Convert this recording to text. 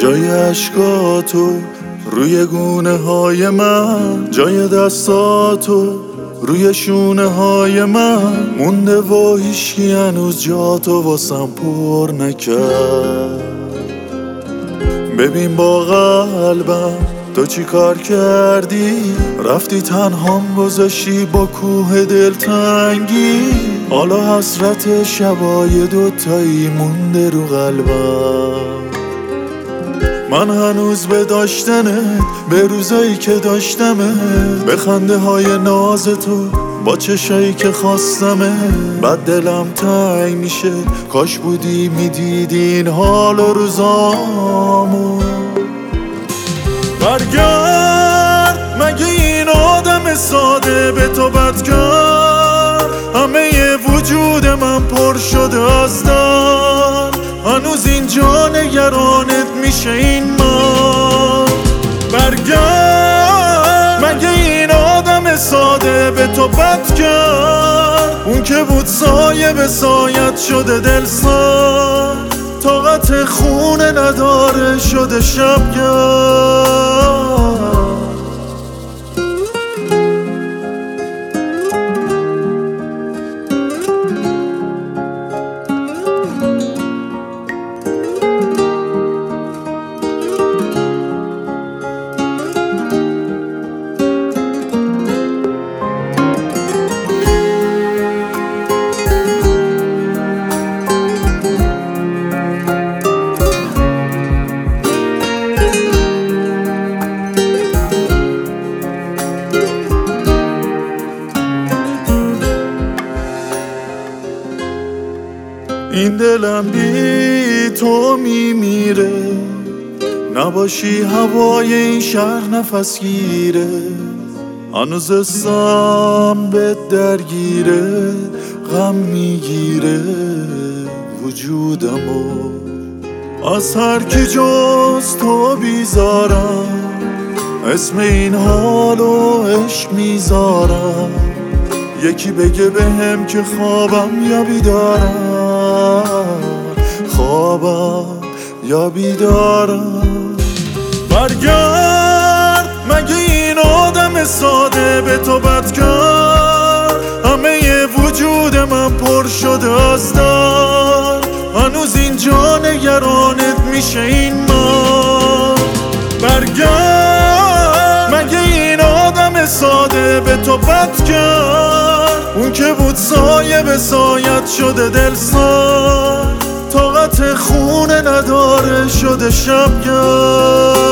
جای عشقاتو روی گونه های من، جای دستاتو روی شونه های من مونده و هیچکی هنوز جاتو واسم پر نکرد. ببین با قلبم تو چی کار کردی، رفتی تنهام گذاشتی با کوه دلتنگی، حالا حسرت شبای دوتایی مونده رو قلبم. من هنوز به داشتنت، به روزایی که داشتمت، به خنده های ناز تو با چشایی که خواستمه، بعد دلم تنگ میشه کاش بودی میدیدی این حال و روزامو. برگرد مگه این آدم ساده به تو بد کرد، همه وجود من پر شده از درد، هنوز اینجا نگرانت میشه این من. برگرد مگه این آدم ساده به تو بد کرد، اون که بود سایه به سایت شده دل سرد، طاقت خونه نداره شده شبگرد. این دلم بی تو میمیره، نباشی هوای این شهر نفس گیره، هنوز اسم به درگیره، غم میگیره وجودمو، از هر کی جز تو بیزارم، اسم این حالو عشق میذارم، یکی بگه بهم که خوابم یا بیدارم، خوابم یا بیدارم. برگرد مگه این آدم ساده به تو بد کرد، همه وجود من پر شده از درد، هنوز اینجا نگرانت میشه این من. برگرد مگه این آدم ساده به تو بد کرد، اون که بود سایه به سایت شده دل سرد، طاقت خونه نداره شده شبگرد.